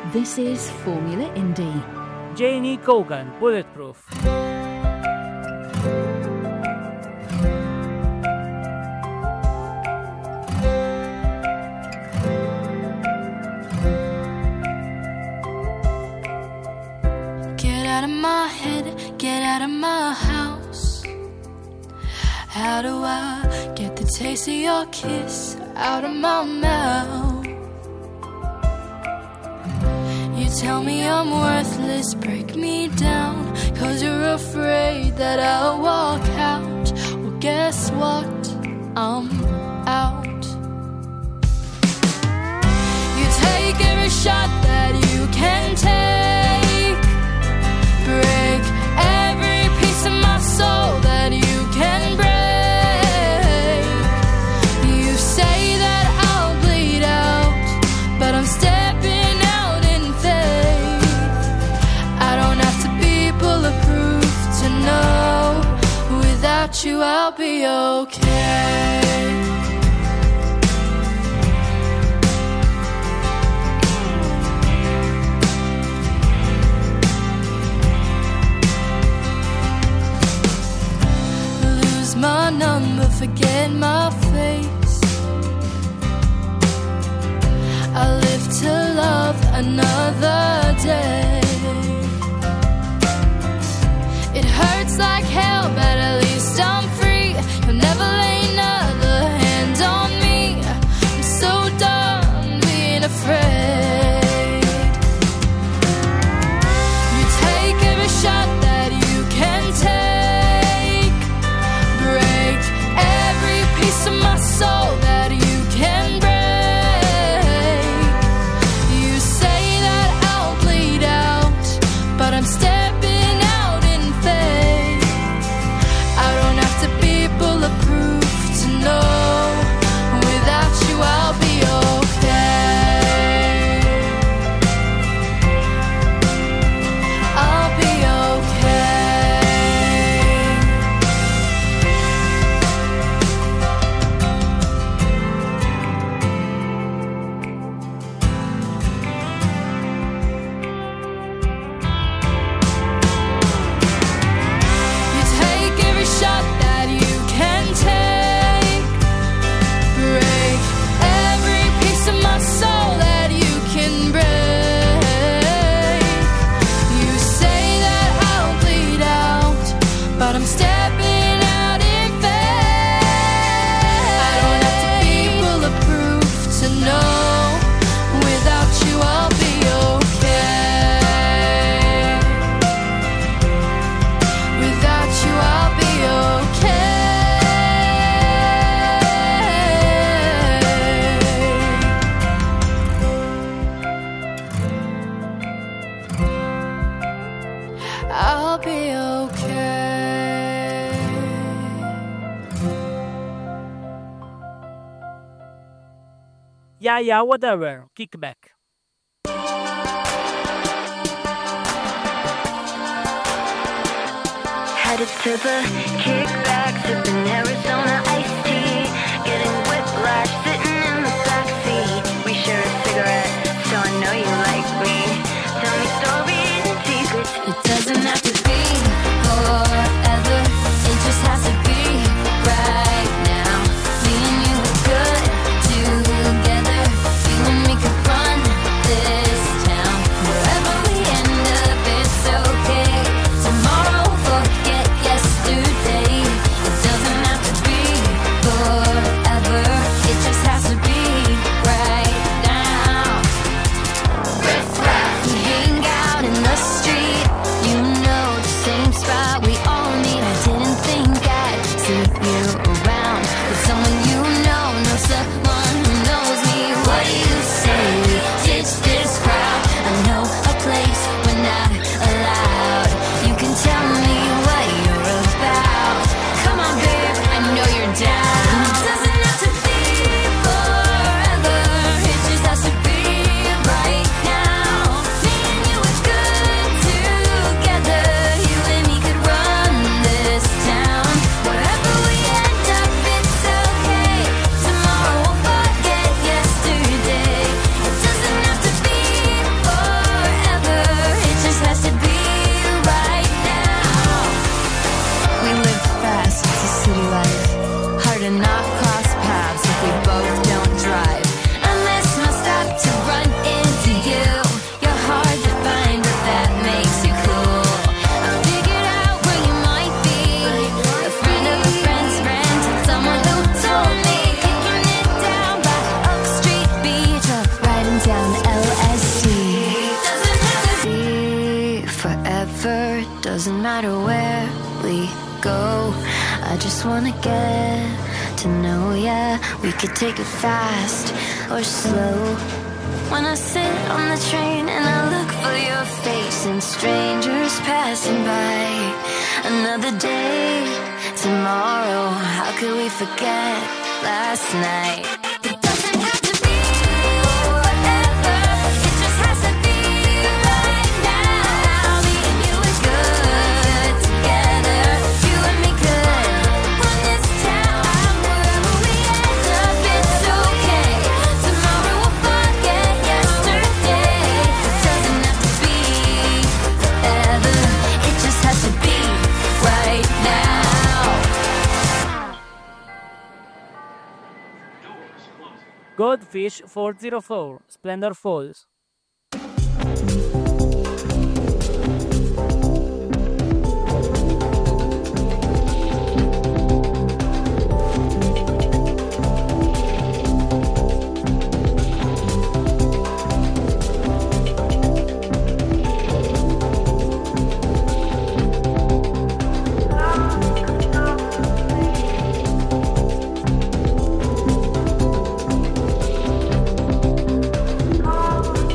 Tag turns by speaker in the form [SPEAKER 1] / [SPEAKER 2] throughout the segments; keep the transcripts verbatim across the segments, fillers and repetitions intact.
[SPEAKER 1] This is Formula Indie.
[SPEAKER 2] Janie Kogan, Bulletproof.
[SPEAKER 3] Get out of my head, get out of my house. How do I get the taste of your kiss out of my mouth? You tell me I'm worthless, break me down, 'cause you're afraid that I'll walk out. Well, guess what? I'm out. You take every shot that you can take, break every piece of my soul that you can break. You say that I'll bleed out, but I'm stepping out in faith. I don't have to be bulletproof to know without you I'll be okay. My number, forget my face. I live to love another day. It hurts like hell, but at least I'm free. You'll never lay another hand on me. I'm so done being afraid. You take every shot that you can take, of my soul that you can break. You say that I'll bleed out, but I'm stepping out in faith. I don't have to be bulletproof to know without you I'll be okay. I'll be okay. Shot that you can take, break every piece of my soul that you can break. You say that I'll bleed out, but I'm stepping out in faith. I don't have to be bulletproof to know without you I'll be okay. Without you I'll be okay. I'll be okay.
[SPEAKER 2] Yeah, yeah, whatever. Kickback.
[SPEAKER 4] Headed to the kickback, sipping Arizona iced tea, getting whiplash, sitting in the backseat. We share a cigarette, so I know you like me. Tell me stories and secrets.
[SPEAKER 3] It doesn't have to be forever, it just has to be right now. Me and you are good together, you and me could run this town. Wherever we end up, it's okay. Tomorrow, forget yesterday. It doesn't have to be
[SPEAKER 4] doesn't matter where we go. I just wanna get to know ya. We could take it fast or slow. When I sit on the train and I look for your face and strangers passing by. Another day, tomorrow, how could we forget last night? It doesn't have to be forever, it just has to be right now. Me and you is good together, you and me could run this town. Wherever we end up, it's okay. Tomorrow we'll forget yesterday. It doesn't have to be forever, it just has to be right now.
[SPEAKER 2] Goldfish four oh four, Splendor Falls.
[SPEAKER 4] Oh,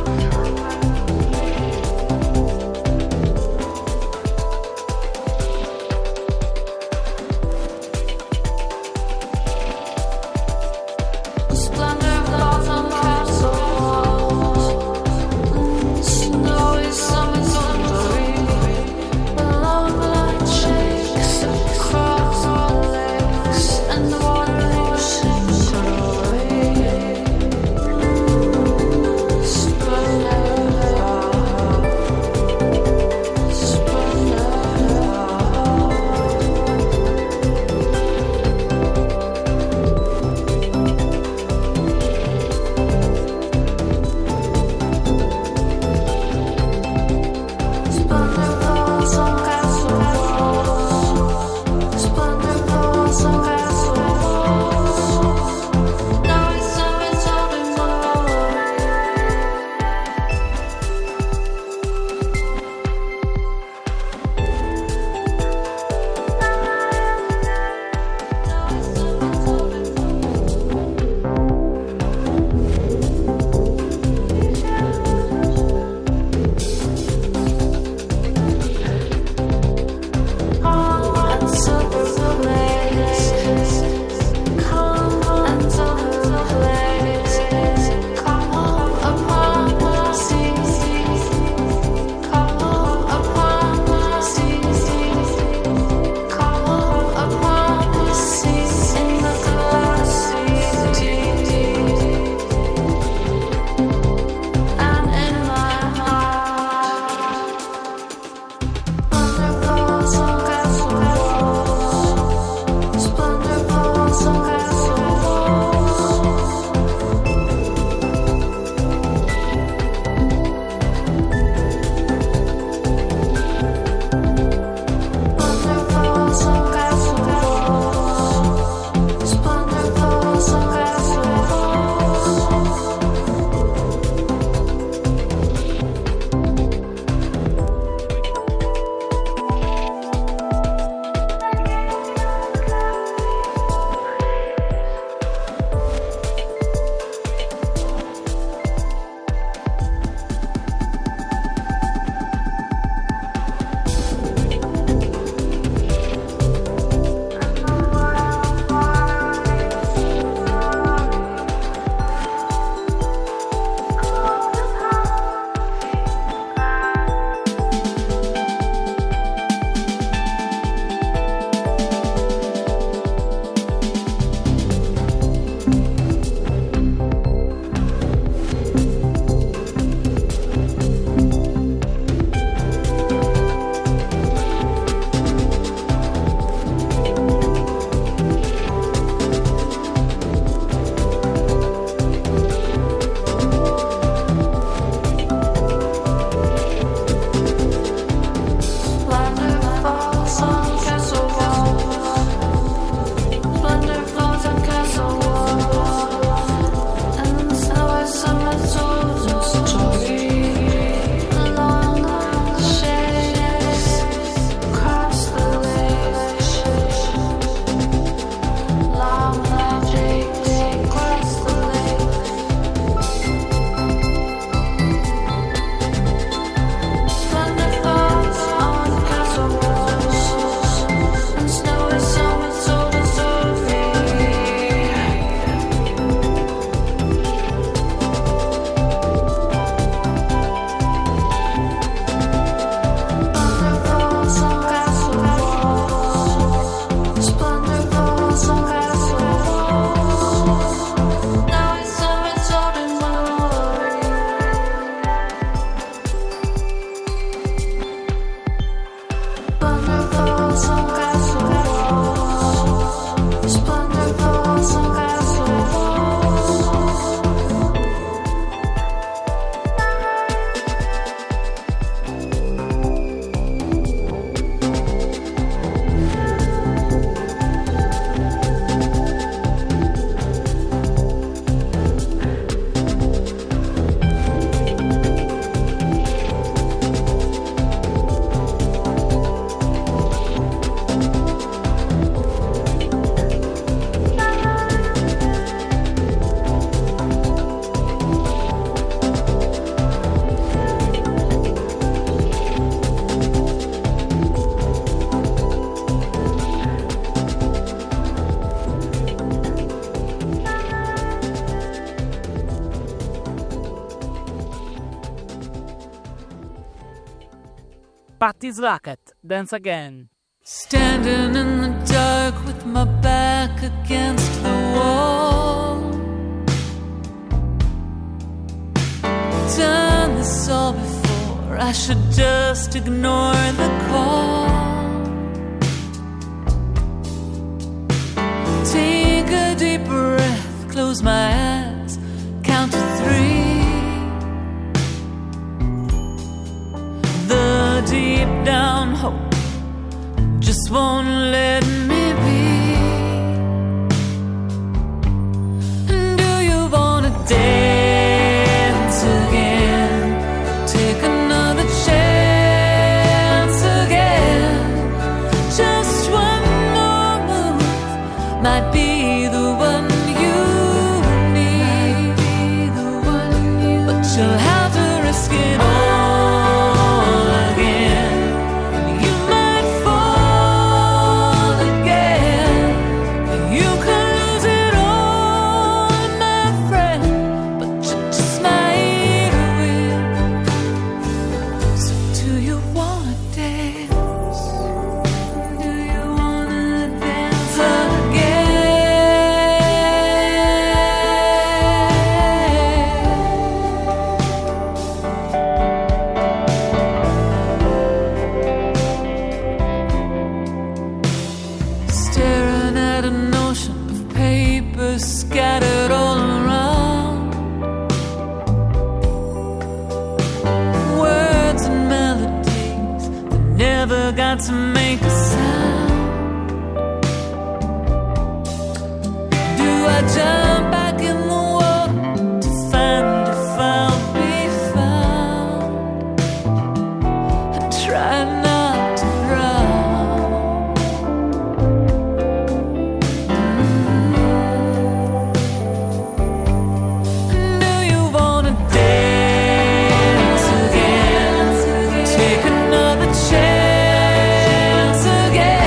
[SPEAKER 2] Patti Slackett, Dance Again.
[SPEAKER 3] Standing in the dark with my back against the wall. Done this all before, I should just ignore the call. Take a deep breath, close my eyes, count to three. The deep down hope just won't let me be. Do you wanna dance again? Take another chance again. Just one more move might be the one you need. But you'll have to risk it all. Scattered all around, words and melodies that never got to make a sound. Do I jump back in the water to find if I'll be found? I try not to drown. Chance again.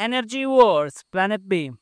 [SPEAKER 2] Energy Wars, Planet B.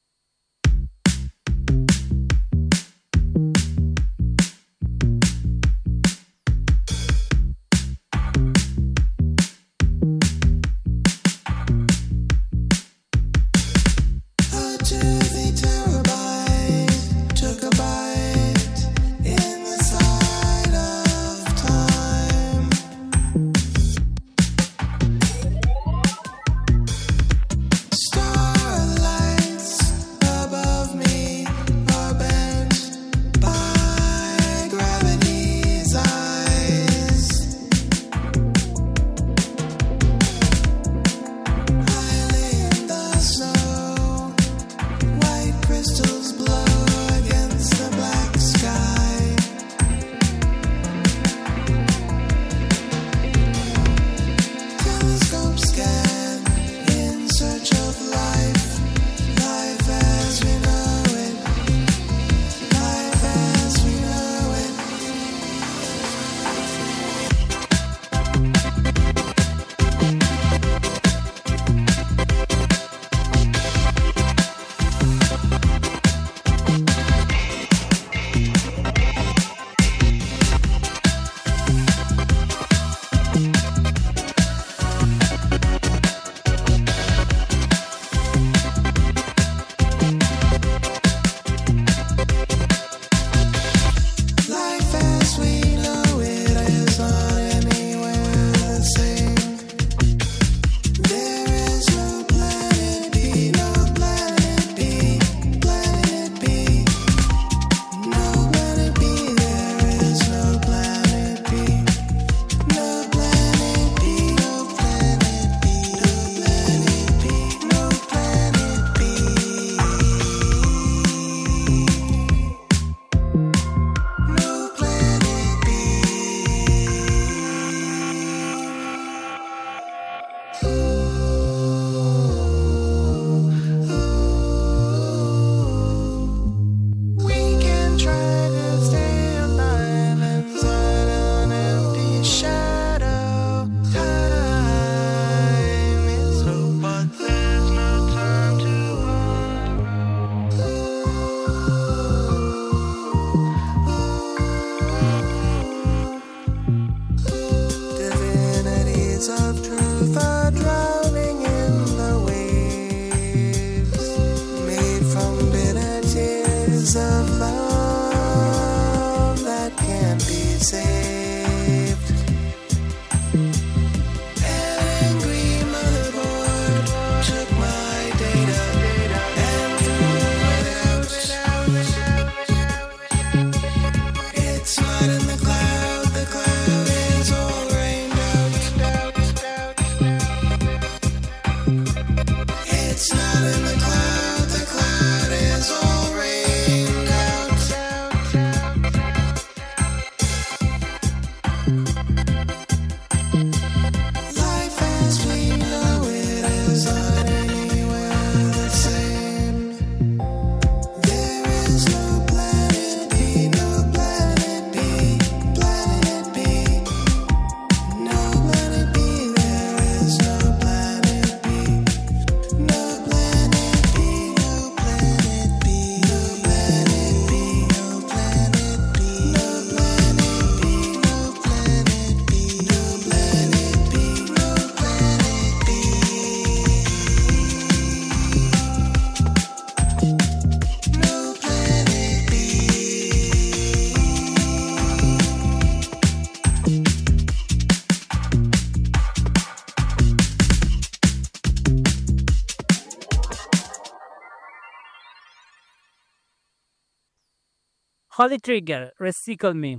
[SPEAKER 2] Holy Trigger, Recycle Me.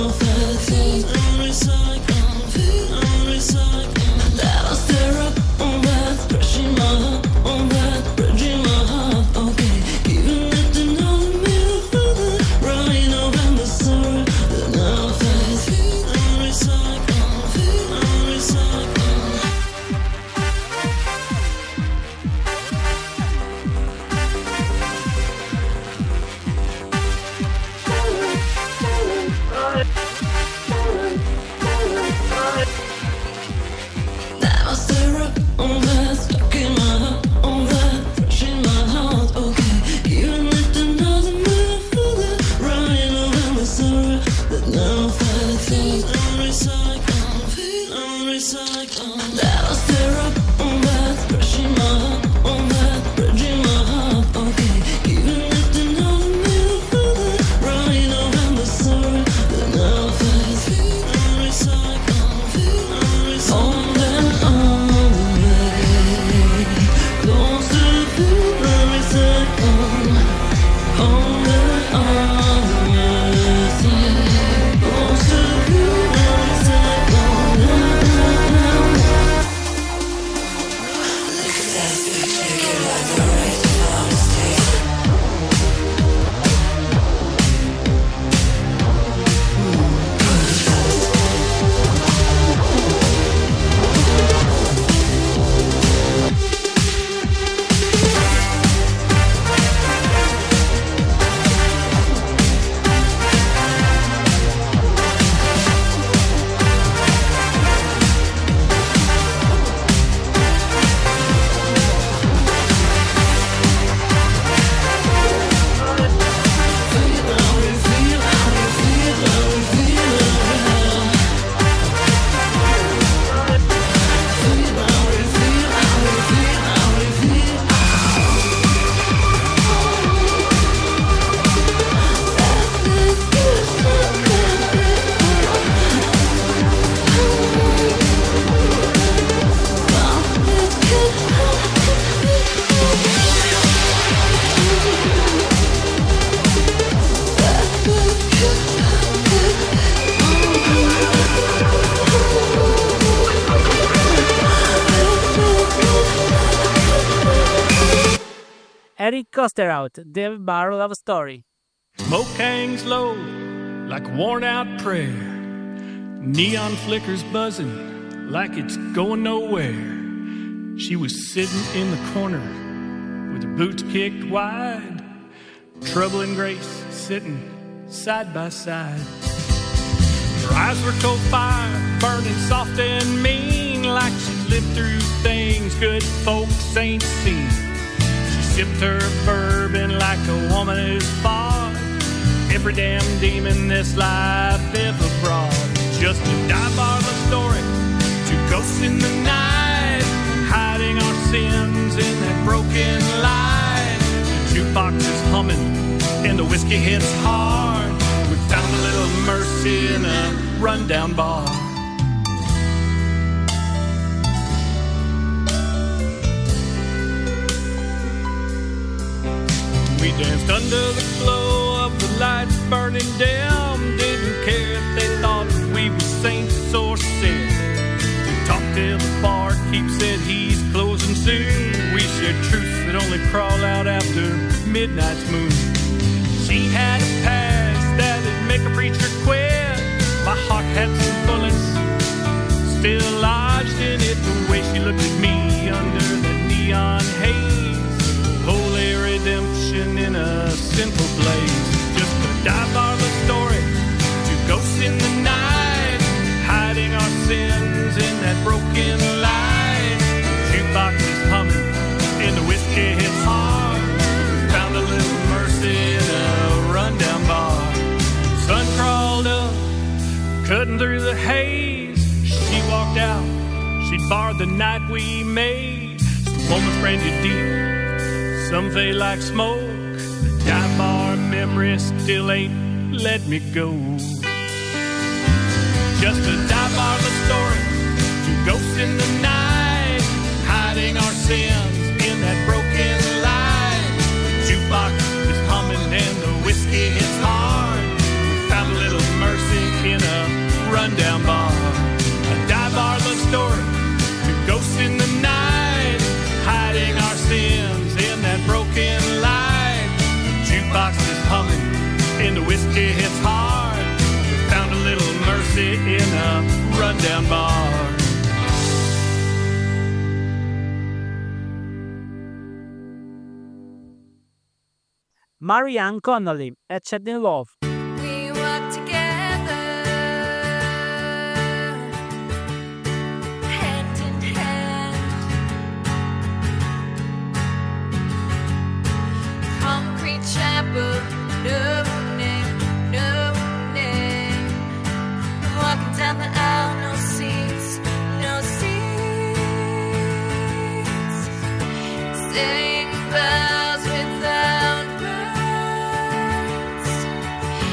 [SPEAKER 3] That I stare up on
[SPEAKER 2] Eric Kosterhout, Dave Bar Love Story.
[SPEAKER 5] Smoke hangs low like a worn-out prayer. Neon flickers buzzing like it's going nowhere. She was sitting in the corner with her boots kicked wide. Trouble and Grace sitting side by side. Her eyes were cold fire, burning soft and mean, like she lived through things good folks ain't seen. She sipped her bourbon like a woman who's fought every damn demon this life ever brought. Just a dive bar love story, two ghosts in the night, hiding our sins in that broken light. The jukebox is humming and the whiskey hits hard. We found a little mercy in a rundown bar. We danced under the glow of the lights burning dim. Didn't care if they thought we were saints or sin. We talked till the barkeep said he's closing soon. We shared truths that only crawl out after midnight's moon. She had a past that'd make a preacher quit. My heart had some bullets still lodged in it. The way she looked at me under the neon haze, holy redemption in a simple blaze. Just a dive bar love story, two ghosts in the night, hiding our sins in that broken light. The jukebox is humming and the whiskey hits hard. We found a little mercy in a rundown bar. Sun crawled up, cutting through the haze. She walked out, she'd barred the night we made. Some moments ran you deep, some fade like smoke. The dive bar memory still ain't let me go. Just a dive bar love story, two ghosts in the night, hiding our sins in that broken light. The jukebox is humming and the whiskey hits hard. We found a little mercy in a rundown bar. A dive bar love story, two ghosts in the night, hiding our sins in that broken light. The jukebox is humming and the whiskey hits hard. We found a little mercy in a rundown bar.
[SPEAKER 2] Marianne Connolly, Etched in Love.
[SPEAKER 3] We walk together, hand in hand. Concrete chapel, no name, no name. Walking down the aisle, no seats, no seats. Saying vows without words.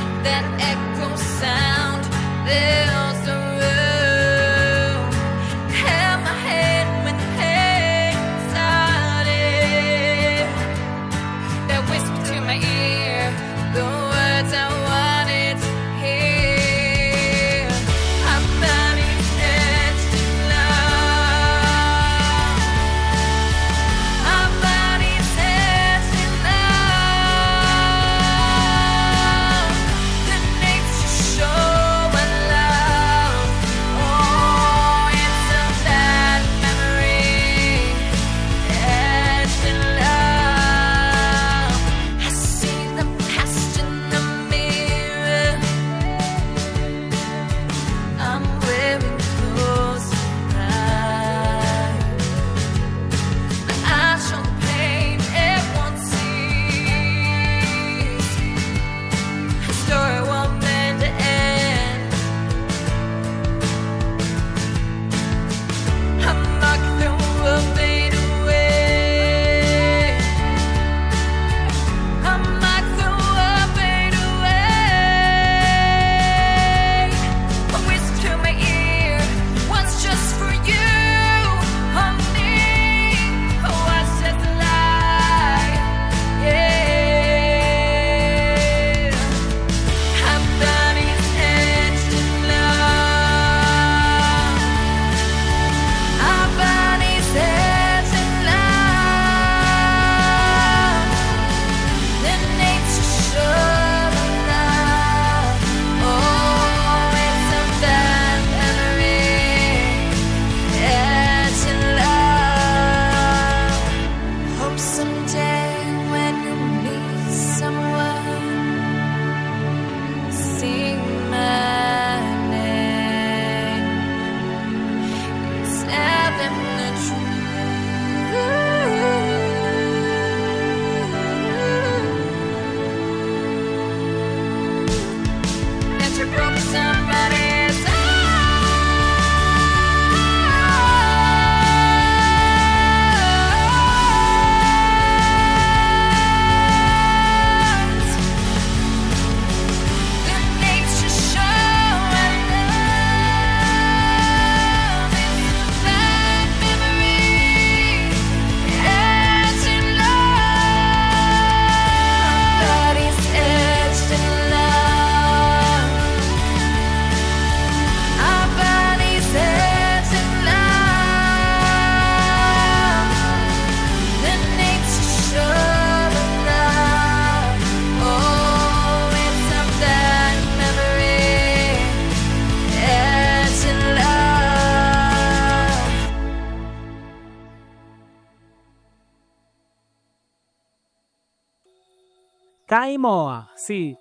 [SPEAKER 2] Kaimoa, sì.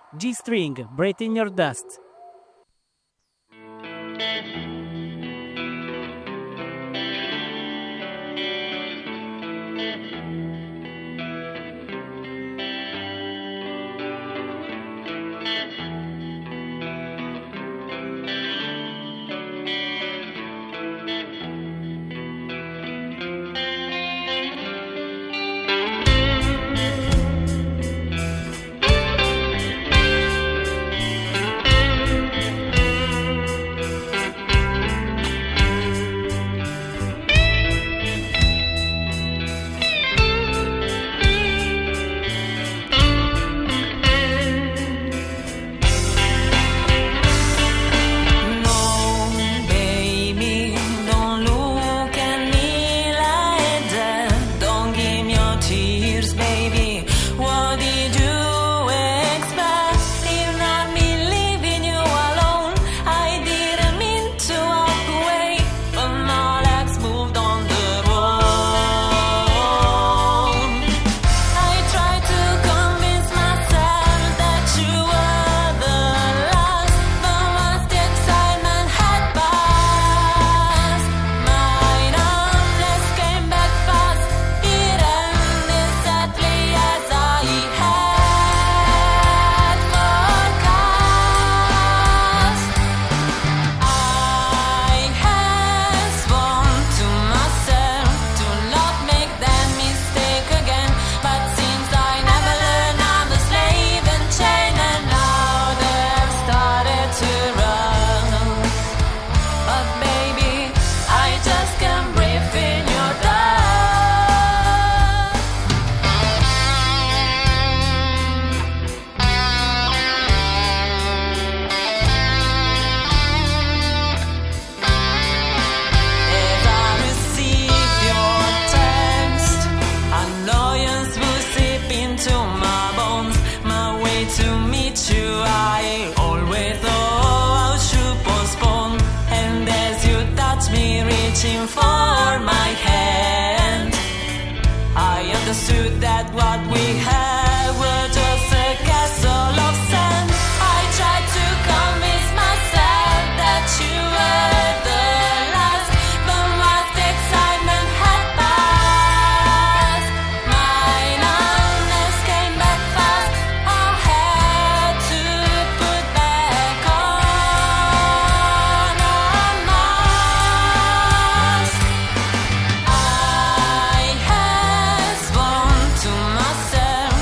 [SPEAKER 2] G-String, Breathe in Your Dust.
[SPEAKER 3] I have sworn to myself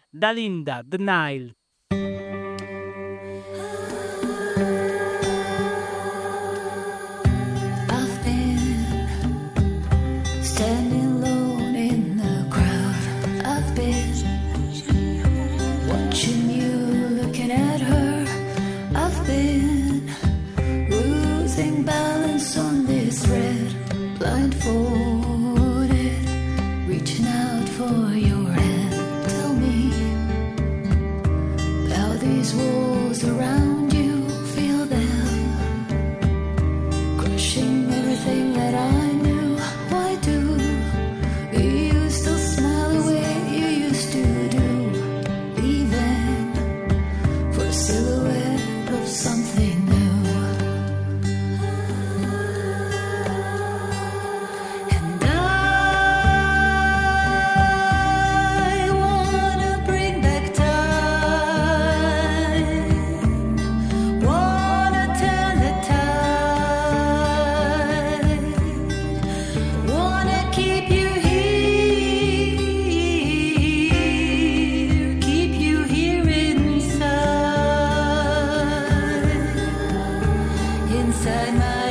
[SPEAKER 2] Dalinda, The Nile.
[SPEAKER 3] I've been standing alone in the crowd. I've been watching you, looking at her. I've been losing balance on this thread, blindfolded, reaching out for your hand. Tell me how these walls around you feel them, crushing everything that I knew. Why do you still smile the way you used to do, even for a silhouette of something new? And I wanna bring back time, wanna turn the tide, wanna keep you here, keep you here inside, inside my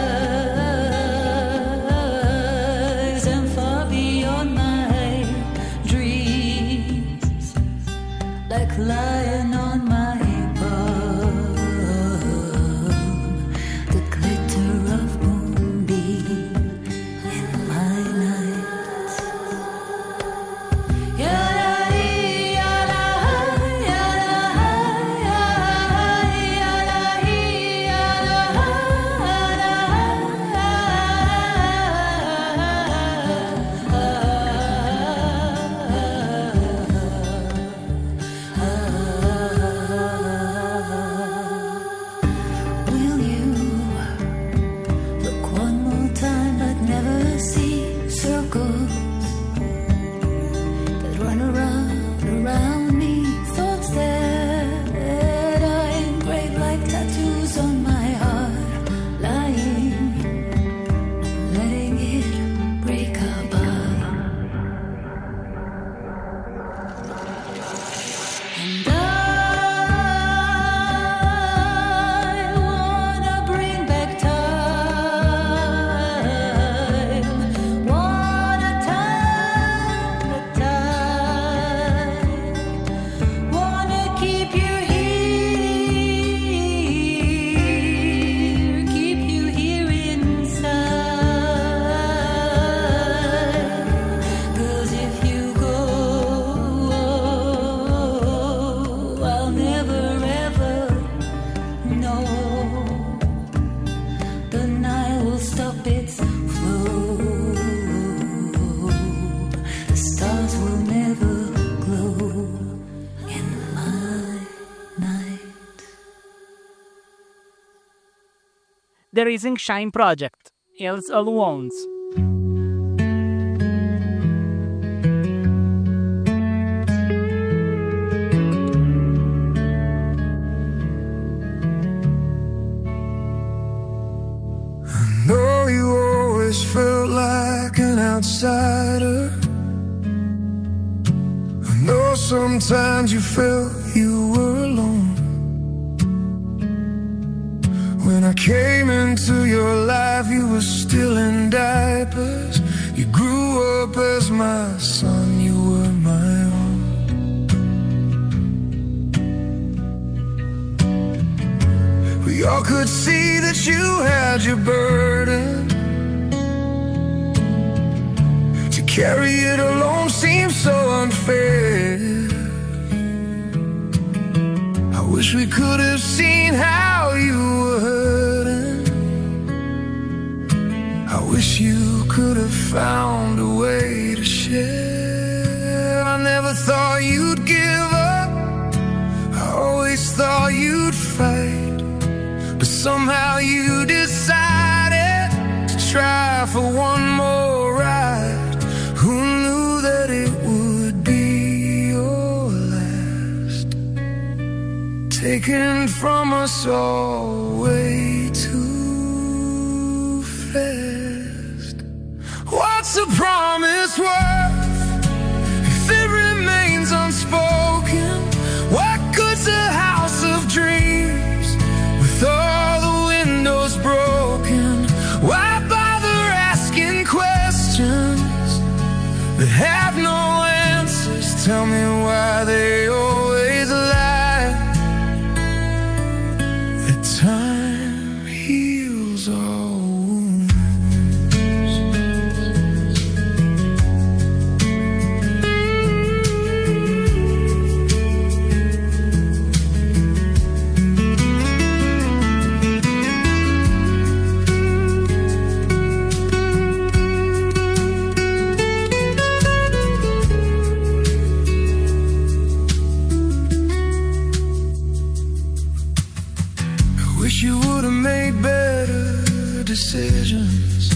[SPEAKER 3] eyes and far beyond my dreams, like lying on my palm, the glitter of moonbeam in my night. Ya-da-dee, ya-da-hi, ya-da-hi, ya-da-hi, ya-da-hi. Will you look one more time but never see circles that run around, around me? Thoughts that I engrave like tattoos on my heart, lying, letting it break apart. And I wanna bring back time, wanna turn the tide, wanna keep you here, keep you here inside. 'Cause if you go, I'll never ever know. The night will stop its flow. The stars will never glow in my night.
[SPEAKER 2] The Rising Shine Project, Hills All Wounds.
[SPEAKER 6] Know you always felt like an outsider. I know sometimes you felt you were alone. When I came into your life, you were still in diapers. You grew up as my son, you were my own. We all could see that you had your burden. To carry it alone seems so unfair. I wish we could have seen how you were hurting. I wish you could have found a way to share. I never thought you'd give up. I always thought you'd fight. But somehow you decided to try for one more ride. Who knew that it would be your last? Taken from us all way too fast. What's the promise worth if it remains unspoken? have no answers. Tell me why they always lie. The time heals all wounds. You would have made better decisions.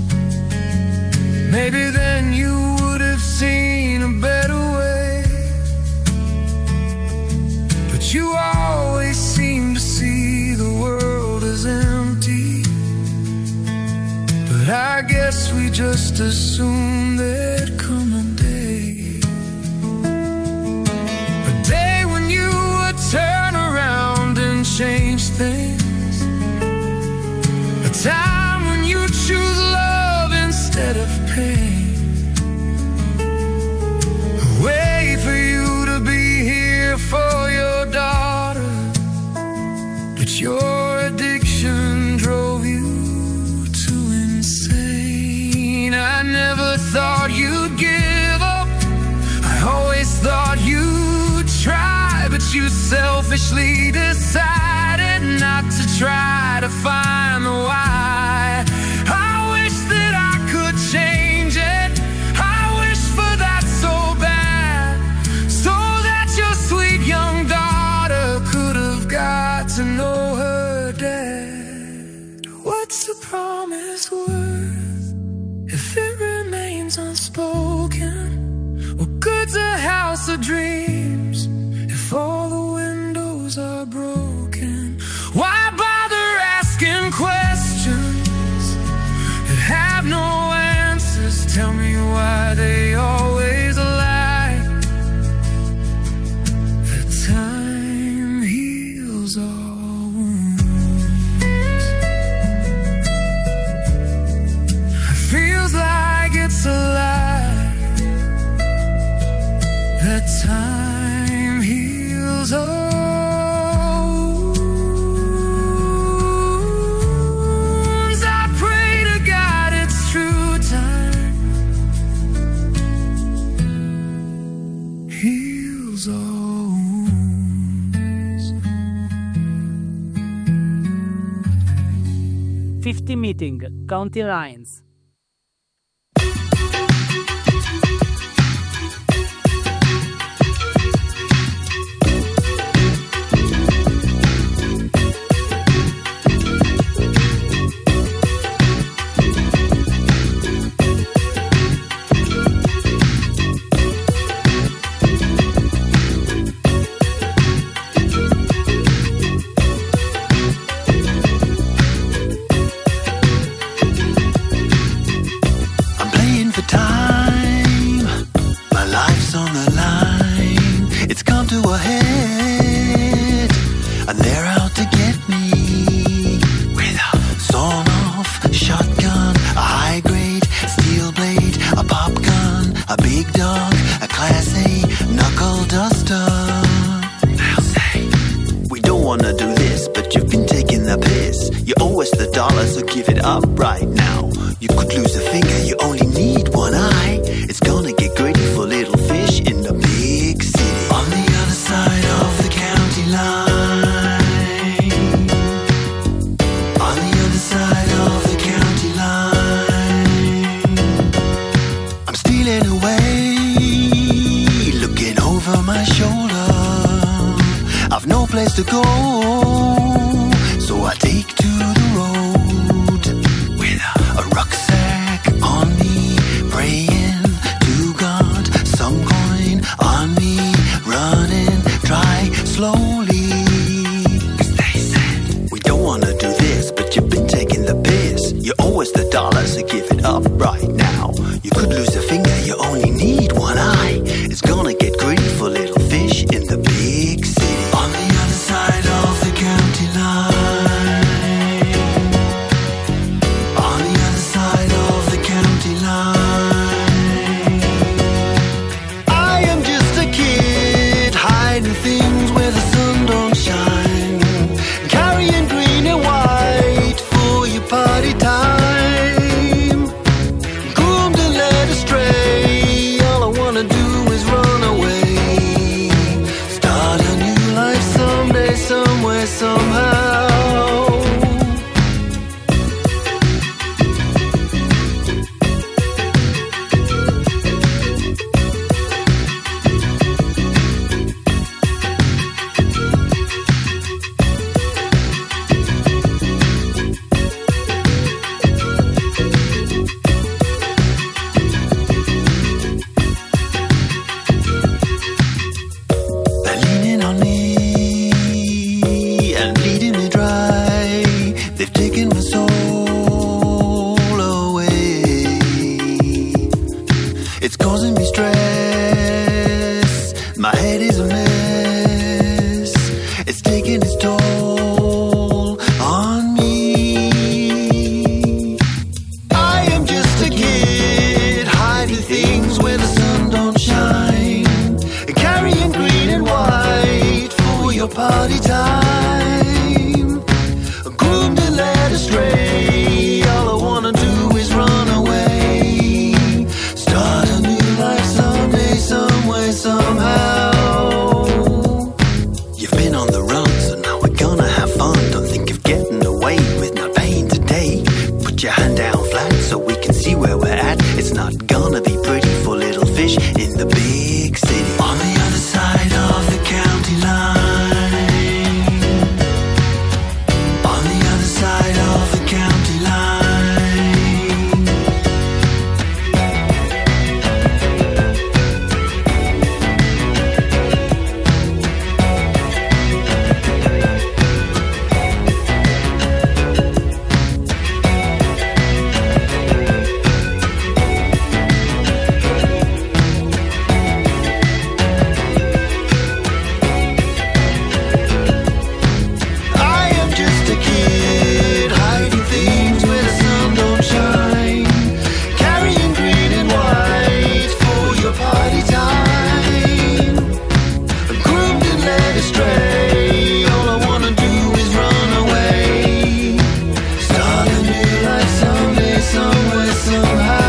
[SPEAKER 6] Maybe then you would have seen a better way. But you always seem to see the world as empty. But I guess we just assumed there'd come a day, a day when you would turn around and change things. A time when you choose love instead of pain. A way for you to be here for your daughter. But your addiction drove you to insane. I never thought you'd give up. I always thought you'd try. But you selfishly decided not to try to find the why. I wish that I could change it. I wish for that so bad, so that your sweet young daughter could have got to know her dad. What's the promise worth if it remains unspoken? What good's a house of dreams if all the windows are broken? Why bother asking questions that have no answers? Tell me why they always lie. The time heals all wounds. It feels like it's a lie. The time heals all.
[SPEAKER 2] fifty meeting, County Lines.
[SPEAKER 7] Big city on the other side of the county line. mess. My head is a mess. It's taking its toll on me. I am just a kid, hiding things where the sun don't shine, carrying green and white for your party time. Groomed and led astray, all I wanna do is run away. Start a new life someday, some way, somehow. You've been on the run, so now we're gonna have fun. Don't think of getting away with not paying today. Put your hand down flat so we can see where we're at. It's not gonna be pretty for little fish in the big city. On the other side of the county line, on the other side of the county line. I am just a kid, hiding things where the sun don't shine, carrying green and white for your party time. Groomed and led astray, all I wanna do is run away. Start a new life someday, somewhere, somehow.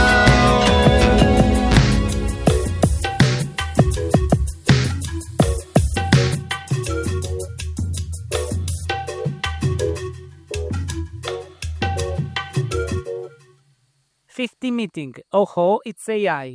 [SPEAKER 2] fifty meeting. Oh ho, it's A I.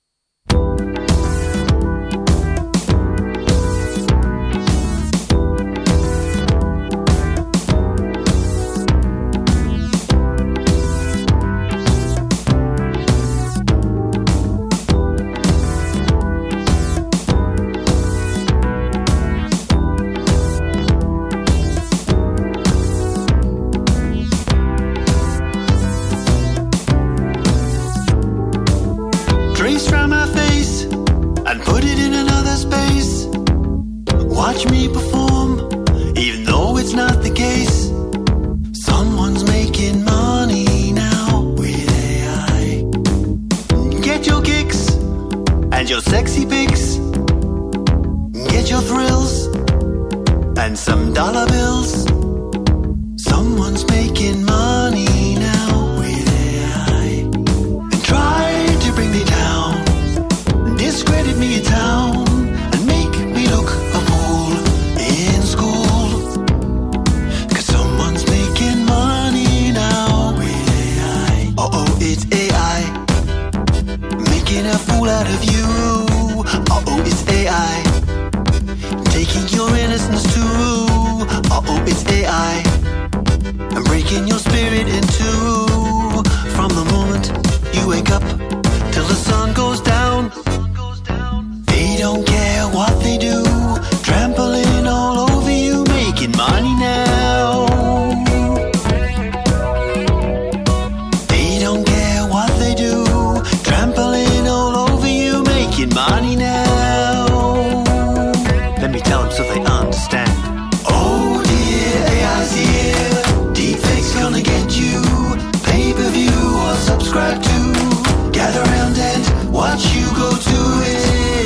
[SPEAKER 7] Trace from my face and put it in another space. Watch me perform, even though it's not the case. Someone's making money now with A I. Get your kicks and your sexy pics. Get your thrills and some dollar bills. Someone's making money now with A I. And try to bring me down, discredit me in town, and make me look a fool in school. Cause someone's making money now with A I. Uh oh, it's A I making a fool out of you. Uh oh, it's A I taking your innocence too. Uh oh, it's A I and breaking your spirit in two. From the moment you wake up till the sun goes down, they don't care what they do, trampling all over you, making money now. They don't care what they do, trampling all over you, making money now. Let me tell them so they understand. Oh dear, A I's here, deepfake's gonna get you. Pay-per-view or subscribe to, gather round and watch you go to it.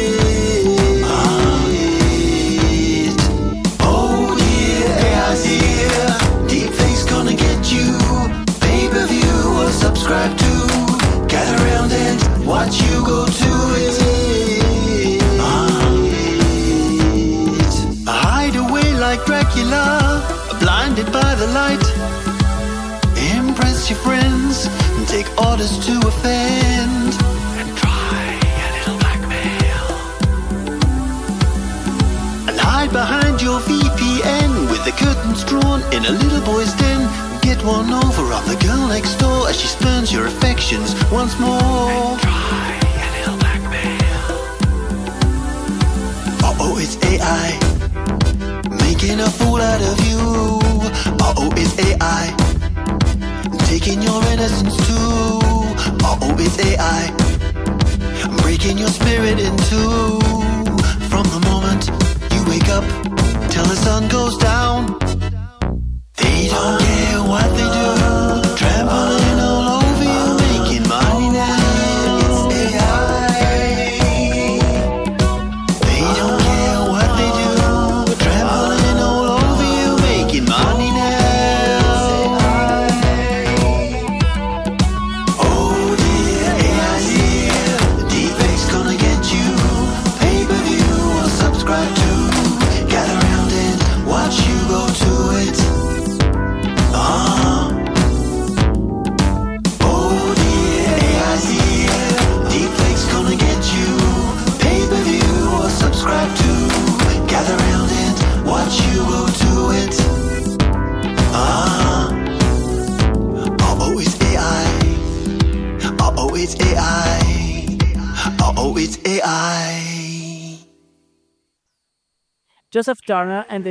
[SPEAKER 7] Ah, it. Oh dear, A I's here, deepfake's gonna get you. Pay-per-view or subscribe to, gather round and watch you go to it. Ah, it. Hide away like Dracula, blinded by the light. Impress your friends and take orders to offend, and try a little blackmail, and hide behind your V P N with the curtains drawn in a little boy's den. Get one over on the girl next door as she spurns your affections once more, and try a little blackmail. Uh oh, it's A I making a fool out of you. Uh oh, it's A I taking your innocence too. Uh oh, it's A I breaking your spirit in two. From the moment you wake up till the sun goes down, they don't care what they do, trampling all over you, making money now. It's A I. They don't care what they do, trampling all over you, making money now. Oh dear, A I's here. Deepfake's gonna get you. Pay-per-view or subscribe to. Gather round and watch you go to it. Uh-huh. Oh dear, A I's here. Deepfake's gonna get you. Pay-per-view or subscribe to. Gather round and watch you go to it. Uh-huh. Uh-oh, it's A I. Uh-oh, it's A I. Uh-oh, it's A I.
[SPEAKER 2] Joseph Turner and the